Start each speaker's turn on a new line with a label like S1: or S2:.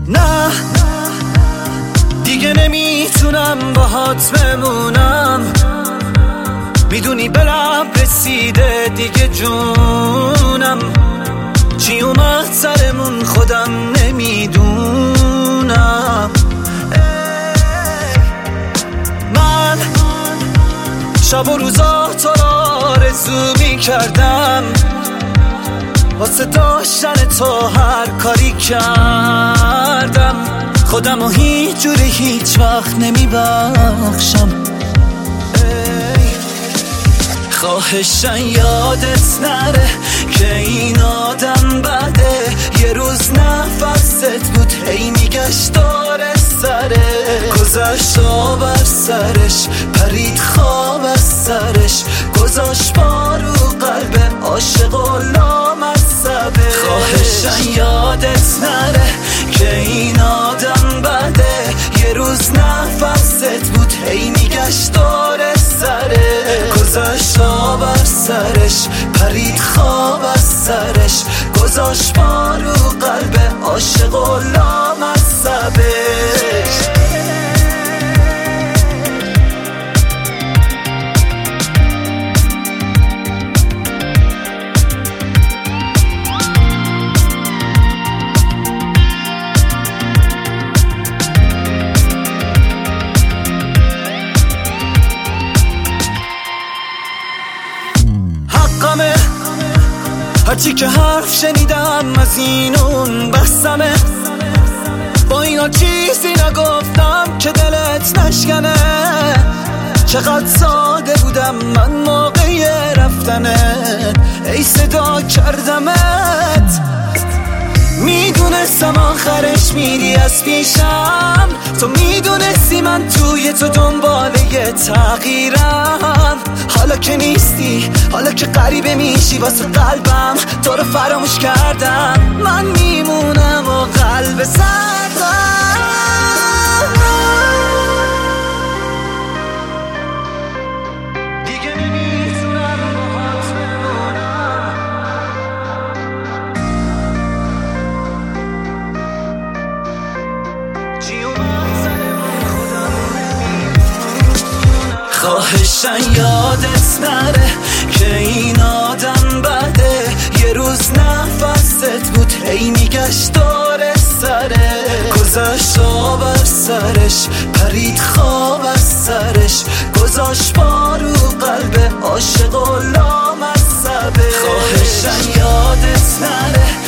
S1: نه دیگه نمیتونم باهات بمونم، میدونی به لب رسیده دیگه جونم، چی اومد سرمون خودم نمیدونم. من شب و روزا تو را آرزو میکردم، واسه داشتن تو هر کاری کردم، خودم و هیچ جوری هیچ وقت نمیبخشم. خواهشن یادت نره که این آدم بده، یه روز نفست بود هی میگشت داره سره، گذشت آب از سرش پرید خواب از سرش، گذاشت بارو قلب عاشق و لامصبه. خواهشن یادت نره که این آدم بده، یه روز نفست بود هی میگشت داره سره، گذاشت آب از سرش پرید خواب از سرش، گذاشت بارو قلب عاشق و لامصبش. هرچی که حرف شنیدم از این اون بسمه، با اینا چیزی نگفتم که دلت نشکنه، چقدر ساده بودم من موقع رفتنت، ای صدا کردمت، میدونستم آخرش میری از پیشم، تو میدونستی من توی تو دنبال یه تغییرم، حالا که نیستی، حالا که غریبه میشی واسه قلبم، تو رو فراموش کردم، من میمونم و قلب سردم. دیگه نمیتونم باهات بمونم، چی اومد سرمون خودم نمیدونم. خواهشن یادت نره که این آدم بده، یه روز نفست بود هی میگشت داره سره، گذاشت آب از سرش پرید خواب از سرش، گذاشت بارو قلب عاشق و لامصبه. خواهشن یادت نره